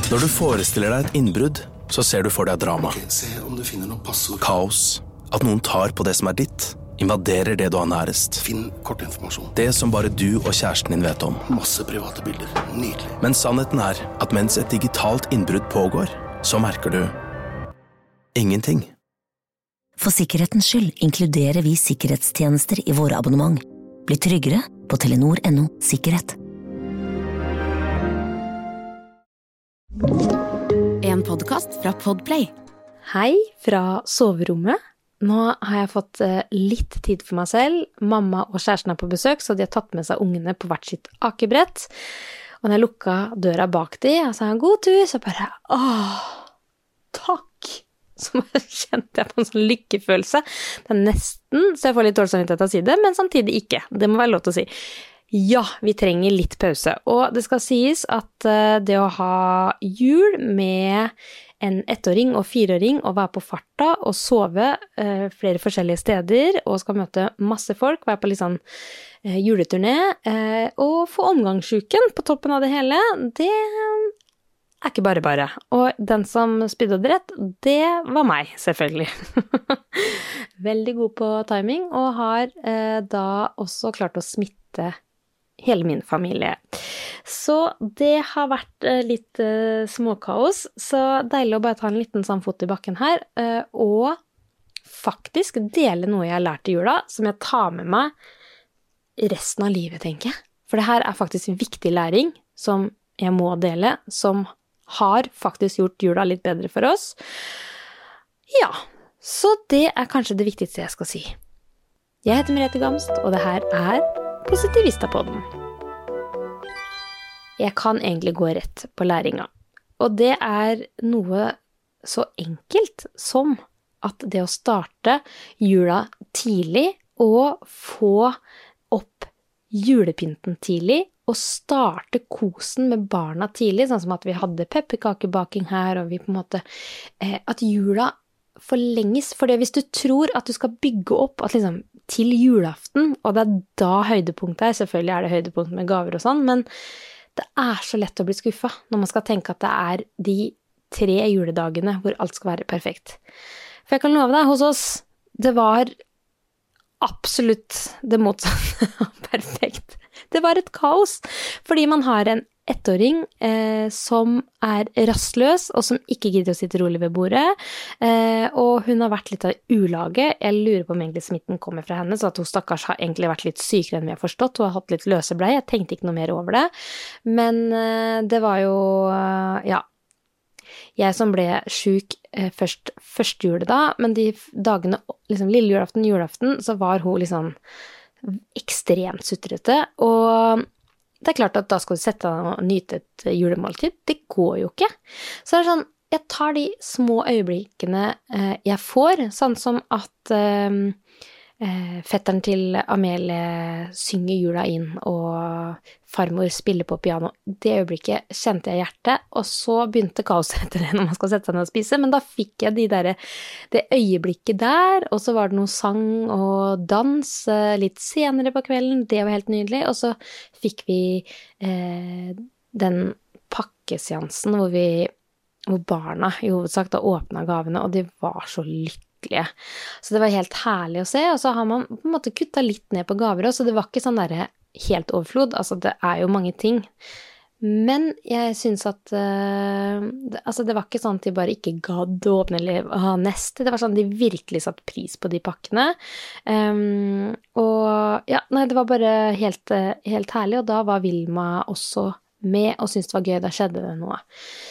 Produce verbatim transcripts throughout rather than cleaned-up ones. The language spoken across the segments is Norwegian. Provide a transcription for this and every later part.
Når du forestiller deg et innbrudd, så ser du for deg drama. Ok, se om du finner noe passord. Kaos. At noen tar på det som er ditt. Invaderer det du har nærest. Finn kortinformasjon. Det som bare du og kjæresten din vet om. Masse private bilder. Nydelig. Men sannheten er at mens et digitalt innbrudd pågår, så merker du ingenting. For sikkerhetens skyld inkluderer vi sikkerhetstjenester i våre abonnement. Bli tryggere på telenor punktum no sikkerhet. En podcast fra Podplay. Hei fra soverommet. Nå har jeg fått litt tid for meg selv. Mamma og kjæresten er på besøk, så de har tatt med seg ungene på hvert sitt akebrett. Og når jeg lukket døra bak de, og sa en god tur, så bare, åh, takk! Så kjente jeg på en sånn lykkefølelse. Det er nesten, så jeg får litt dårlig samvittighet til å si det, men samtidig ikke. Det må være lov til å si. Ja, vi trenger litt pause. Og det skal sies at det å ha jul med en ettåring og fireåring og være på farta og sove eh, flere forskjellige steder og skal møte masse folk, være på litt sånn eh, juleturné eh, og få omgangssjuken på toppen av det hele, det er ikke bare bare. Og den som spydde og drett, det var meg, selvfølgelig. Veldig god på timing og har eh, da også klart å smitte hele min familie. Så det har vært uh, litt uh, småkaos, så deilig å bare ta en liten sånn fot i bakken her, uh, og faktisk dele noe jeg har lært i jula, som jeg tar med meg resten av livet, tenker jeg. For det her er faktisk en viktig læring som jeg må dele, som har faktisk gjort jula litt bedre for oss. Ja, så det er kanskje det viktigste jeg skal si. Jeg heter Merete Gamst, og det her er Positivista-podden. Jeg kan egentlig gå rett på læringa. Og det er noe så enkelt som at det å starte jula tidlig og få opp julepynten tidlig og starte kosen med barna tidlig, sånn som at vi hadde pepperkakebaking her, og vi på en måte, eh, at jula forlenges, for det hvis du tror at du skal bygge opp at liksom, til julaften, og det er da høydepunktet er, selvfølgelig er det høydepunkt med gaver og sånn, men det er så lett å bli skuffet når man skal tenke at det er de tre juledagene hvor alt skal være perfekt. For jeg kan love deg, hos oss, det var absolutt det motsatte av perfekt. Det var et kaos, fordi man har en ettåring eh, som er rastløs, og som ikke gidder å sitte rolig ved bordet, eh, og hun har vært litt av ulage. Jeg lurer på om egentlig smitten kommer fra henne, så at hun stakkars har egentlig vært litt sykere enn vi har forstått. Hun har hatt litt løseblei, jeg tenkte ikke noe mer over det, men eh, det var jo, eh, ja, jeg som ble syk eh, først første juledag, men de dagene, liksom lille julaften, julaften, så var hun liksom ekstremt sutrete, og det er klart at da skal du sette deg og nyte et julemåltid. Det går jo ikke. Så det er sånn, jeg tar de små øyeblikkene eh, jeg får, sånn som at eh, fetteren til Amelie synger jula inn, og farmor spiller på piano. Det øyeblikket kjente jeg hjertet, og så begynte kaoset etter det når man skal sette seg ned og spise, men da fikk jeg de der, det øyeblikket der, og så var det noe sang og dans litt senere på kvelden, det var helt nydelig, og så fikk vi eh, den pakkeseansen hvor vi, hvor barna i hovedsak da åpnet gavene, og de var så lykkelige. Så det var helt herlig å se, og så har man på en måte kuttet litt ned på gaver også, så det var ikke sånn der helt overflod, altså det er jo mange ting. Men jeg synes at uh, det, altså det var ikke sånn at de bare ikke gadd å åpne eller ha neste, det var sånn at de virkelig satt pris på de pakkene. Um, og ja, nei, det var bare helt, helt herlig, og da var Vilma også med og syntes det var gøy, da skjedde det noe.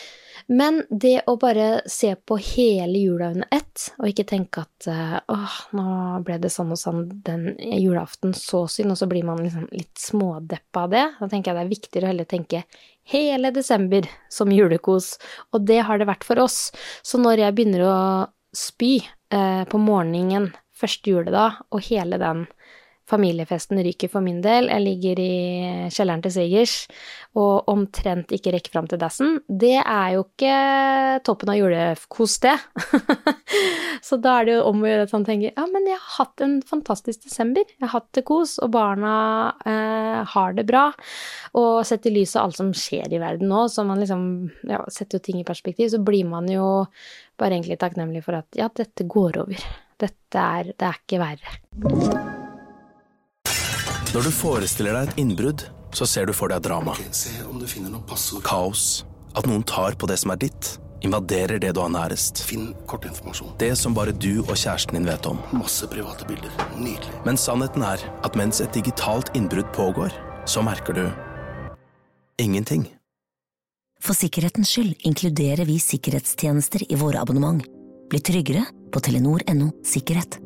Men det å bare se på hele jula under ett, og ikke tenke at åh, nå ble det sånn og sånn den julaften så synd, og så blir man liksom litt smådeppa av det. Da tenker jeg det er viktigere å heller tenke hele desember som julekos, og det har det vært for oss. Så når jeg begynner å spy eh, på morgenen første juledag, og hele den familiefesten ryker for min del. Jeg ligger i kjelleren til svigers og omtrent ikke rekker frem til dassen. Det er jo ikke toppen av julekos det. Så da er det jo om å gjøre at man tenker, ja, men jeg har hatt en fantastisk desember. Jeg har hatt det kos, og barna eh, har det bra. Og sett i lyset av alt som skjer i verden nå, så man liksom ja, setter jo ting i perspektiv, så blir man jo bare egentlig takknemlig for at ja, dette går over. Dette er, det er ikke verre. Når du forestiller deg et innbrudd, så ser du for deg drama. Ok, se om du finner noen passord. Kaos. At noen tar på det som er ditt. Invaderer det du har nærest. Finn kortinformasjon. Det som bare du og kjæresten din vet om. Masse private bilder. Nydelig. Men sannheten er at mens et digitalt innbrudd pågår, så merker du ingenting. For sikkerhetens skyld inkluderer vi sikkerhetstjenester i våre abonnement. Bli tryggere på telenor punktum no sikkerhet.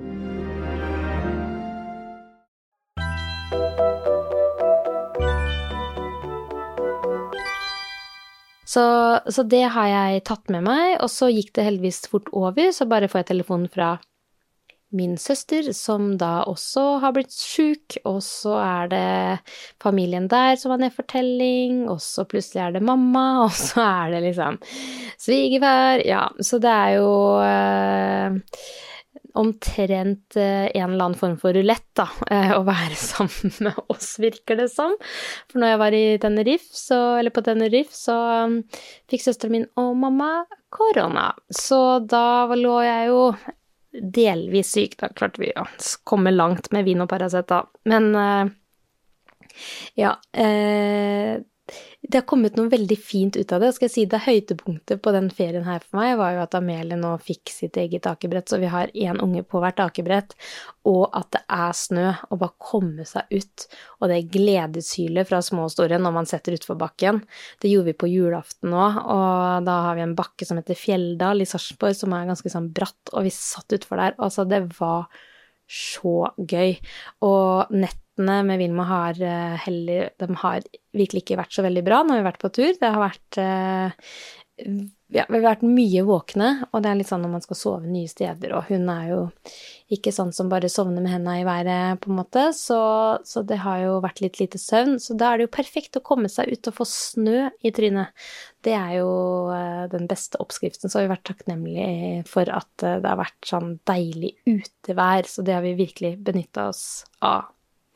Så, så det har jeg tatt med meg, og så gikk det heldigvis fort over, så bare får jeg telefonen fra min søster, som da også har blitt syk, og så er det familien der som har nedfortelling, og så plutselig er det mamma, og så er det liksom svigerfar, ja, så det er jo eh, omtrent eh, en eller annen form for rulett da, eh, å være sammen med oss, virker det som. For når jeg var i Tenerife, så, eller på Tenerife, så um, fikk søsteren min og mamma korona. Så da lå jeg jo delvis syk, da klarte vi å komme langt med vin og Paracet da. Men uh, ja, uh, det har kommet noe veldig fint ut av det. Skal jeg si det høydepunktet på den ferien her for meg var jo at Amelie nå fikk sitt eget akebrett, så vi har en unge på hvert akebrett, og at det er snø, og bare komme seg ut, og det gledeshylet fra små og store når man setter utfor bakken. Det gjorde vi på julaften nå, og da har vi en bakke som heter Fjelldal i Sarpsborg, som er ganske sånn bratt, og vi satt utfor der. Altså, det var så gøy. Og nettene med Vilma har heller, de har virkelig ikke vært så veldig bra når vi har vært på tur. Det har vært, ja, vi har vært mye våkne, og det er litt sånn når man skal sove nye steder, og hun er jo ikke sånn som bare sovner med hendene i været på en måte, så, så det har jo vært litt lite søvn, så da er det jo perfekt å komme seg ut og få snø i trynet. Det er jo den beste oppskriften, så har vi vært takknemlige for at det har vært sånn deilig utevær, så det har vi virkelig benyttet oss av.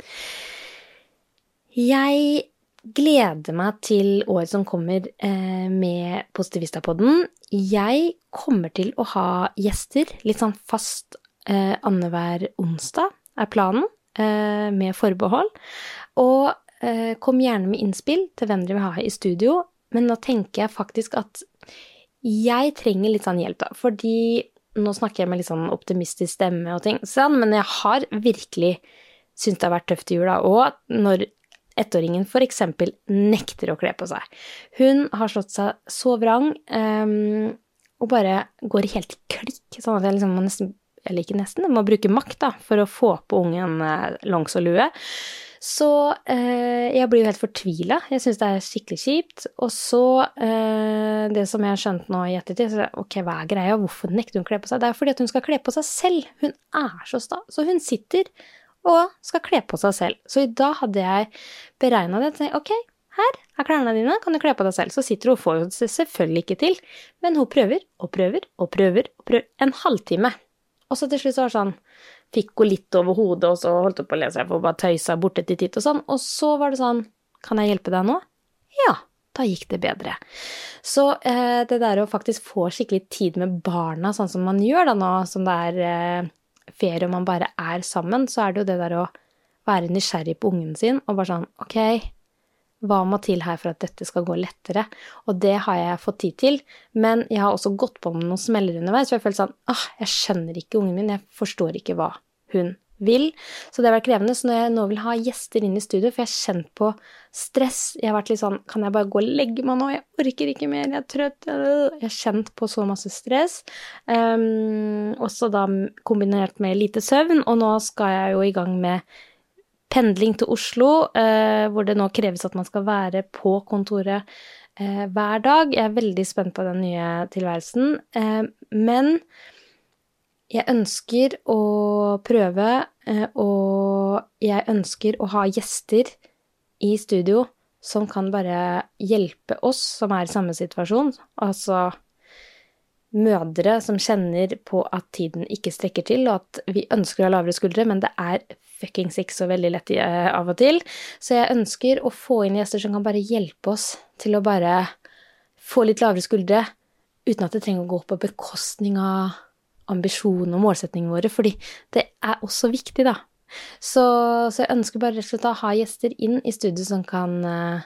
Jeg gleder meg til året som kommer eh, med Positivista-podden. Jeg kommer til å ha gjester, litt sånn fast eh, annenhver onsdag er planen, eh, med forbehold. Og eh, kom gjerne med innspill til hvem dere vil ha i studio, men nå tenker jeg faktisk at jeg trenger litt sånn hjelp da, fordi nå snakker jeg med litt sånn optimistisk stemme og ting, sånn, men jeg har virkelig synes det har vært tøft i jula, og når ettåringen for eksempel nekter å kle på seg. Hun har slått seg så vrang, um, og bare går helt i klikk, sånn at jeg liksom må nesten, eller ikke nesten, jeg må bruke makt da, for å få på ungen uh, longs og lue. Så uh, jeg blir jo helt fortvilet, jeg synes det er skikkelig kjipt, og så uh, det som jeg har skjønt nå i ettertid, så ok, hva er greia, hvorfor nekter hun å kle på seg? Det er fordi at hun skal kle på seg selv, hun er så sta, så hun sitter og skal kle på seg selv. Så i dag hadde jeg beregnet det, og tenkte, ok, her er klærne dine, kan du kle på deg selv? Så sitter hun og får jo det selvfølgelig ikke til, men hun prøver og prøver og prøver og prøver en halvtime. Og så til slutt så var det sånn, fikk hun litt over hodet, og så holdt hun på å lese, jeg får bare tøysa borte til titt og sånn, og så var det sånn, kan jeg hjelpe deg nå? Ja, da gikk det bedre. Så eh, det der å faktisk få skikkelig tid med barna, sånn som man gjør da nå, som det er eh, ferie og man bare er sammen, så er det jo det der å være nysgjerrig på ungen sin, og bare sånn, ok, hva må til her for at dette skal gå lettere? Og det har jeg fått tid til, men jeg har også gått på med noen smeller underveis, så jeg føler sånn, ah, jeg skjønner ikke ungen min, jeg forstår ikke hva hun vil. Så det har vært krevende, så når jeg nå vil ha gjester inn i studio, for jeg har kjent på stress, jeg har vært litt sånn, kan jeg bare gå og legge meg nå? Jeg orker ikke mer, jeg er trøtt, jeg har kjent på så masse stress, um, også da kombinert med lite søvn, og nå skal jeg jo i gang med pendling til Oslo, uh, hvor det nå kreves at man skal være på kontoret uh, hver dag. Jeg er veldig spent på den nye tilværelsen, uh, men jeg ønsker å prøve og jeg ønsker å ha gjester i studio som kan bare hjelpe oss som er i samme situasjon, altså mødre som kjenner på at tiden ikke strekker til, og at vi ønsker å ha lavere skuldre, men det er fuckings ikke så veldig lett av og til. Så jeg ønsker å få inn gjester som kan bare hjelpe oss til å bare få litt lavere skuldre, uten at det trenger å gå på bekostning av ambisjonen og målsetningen våre, fordi det er også viktig da. Så, så jeg ønsker bare rett og slett å ha gjester inn i studio som kan uh,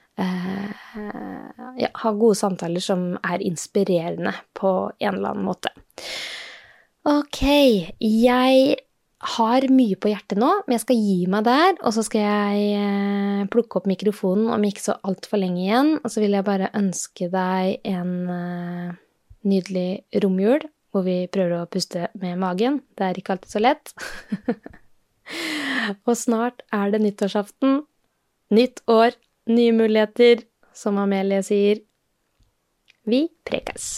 uh, ja, ha gode samtaler som er inspirerende på en eller annen måte. Ok, jeg har mye på hjertet nå, men jeg skal gi meg der, og så skal jeg uh, plukke opp mikrofonen om ikke så alt for lenge igjen, og så vil jeg bare ønske deg en uh, nydelig romjul, hvor vi prøver å puste med magen. Det er ikke alltid så lett. Og snart er det nyttårsaften. Nytt år, nye muligheter, som Amelie sier. Vi prekes.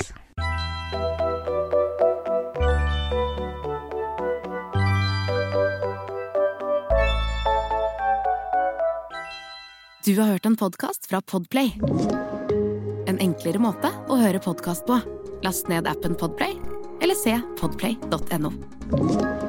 Du har hørt en podcast fra Podplay. En enklere måte å høre podcast på. Last ned appen Podplay, eller se podplay punktum no.